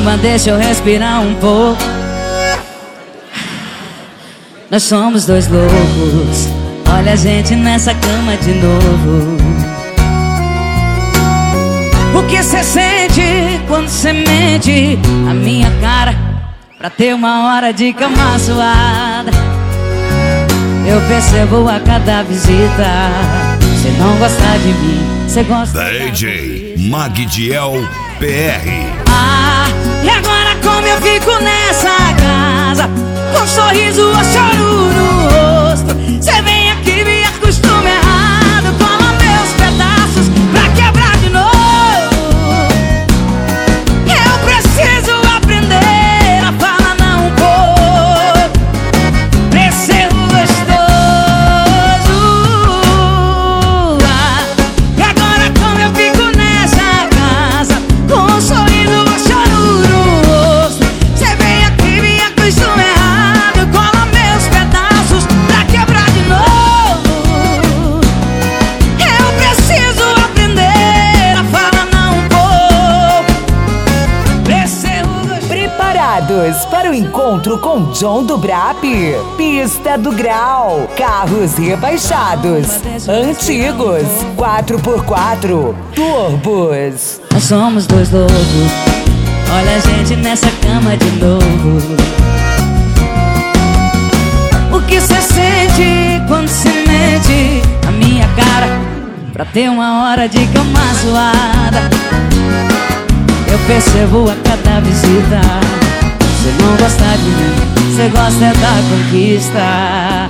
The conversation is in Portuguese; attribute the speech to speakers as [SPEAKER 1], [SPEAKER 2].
[SPEAKER 1] Calma, deixa eu respirar um pouco. Nós somos dois loucos. Olha a gente nessa cama de novo. O que cê sente quando cê mente a minha cara pra ter uma hora de cama suada? Eu percebo a cada visita. Cê não gosta de mim, cê gosta da
[SPEAKER 2] DJ Magdiel PR.
[SPEAKER 1] E agora como eu fico nessa casa, com um sorriso ou choro no rosto? Cê vem aqui, me acostuma errado, cola meus pedaços pra quebrar de novo. Eu preciso aprender a falar não um pouco pra ser gostoso. E agora como eu fico nessa casa, com um sorriso ou choro no rosto? Cê vem aqui, me acostuma errado, cola meus pedaços pra quebrar de novo. Eu preciso aprender a falar não um pouco pra ser gostoso.
[SPEAKER 3] Preparados para o encontro com John do Brap? Pista do Grau. Carros rebaixados, antigos, 4x4, turbos.
[SPEAKER 1] Nós somos dois loucos. Olha a gente nessa cama de novo. O que cê sente quando cê mente a minha cara pra ter uma hora de cama suada? Eu percebo a cada visita. Cê não gosta de mim, cê gosta da conquista.